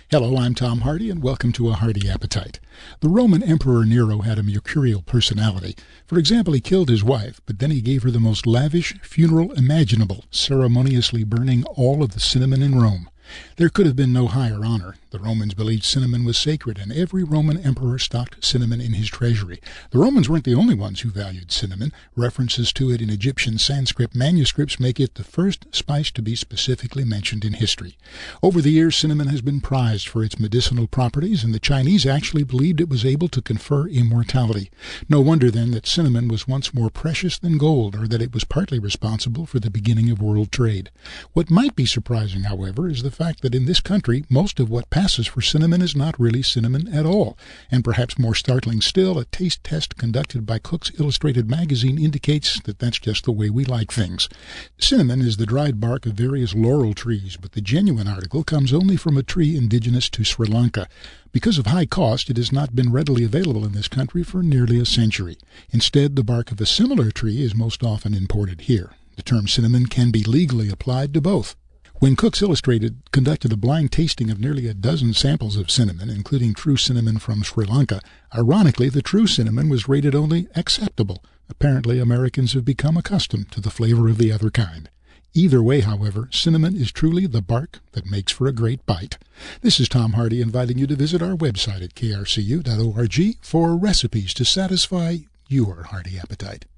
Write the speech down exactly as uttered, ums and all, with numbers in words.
Hello, I'm Tom Hardy, and welcome to A Hearty Appetite. The Roman Emperor Nero had a mercurial personality. For example, he killed his wife, but then he gave her the most lavish funeral imaginable, ceremoniously burning all of the cinnamon in Rome. There could have been no higher honor. The Romans believed cinnamon was sacred, and every Roman emperor stocked cinnamon in his treasury. The Romans weren't the only ones who valued cinnamon. References to it in Egyptian Sanskrit manuscripts make it the first spice to be specifically mentioned in history. Over the years, cinnamon has been prized for its medicinal properties, and the Chinese actually believed it was able to confer immortality. No wonder, then, that cinnamon was once more precious than gold, or that it was partly responsible for the beginning of world trade. What might be surprising, however, is the fact that in this country, most of what passes for cinnamon is not really cinnamon at all. And perhaps more startling still, a taste test conducted by Cook's Illustrated magazine indicates that that's just the way we like things. Cinnamon is the dried bark of various laurel trees, but the genuine article comes only from a tree indigenous to Sri Lanka. Because of high cost, it has not been readily available in this country for nearly a century. Instead, the bark of a similar tree is most often imported here. The term cinnamon can be legally applied to both. When Cook's Illustrated conducted a blind tasting of nearly a dozen samples of cinnamon, including true cinnamon from Sri Lanka, ironically, the true cinnamon was rated only acceptable. Apparently, Americans have become accustomed to the flavor of the other kind. Either way, however, cinnamon is truly the bark that makes for a great bite. This is Tom Hardy inviting you to visit our website at k r c u dot org for recipes to satisfy your hearty appetite.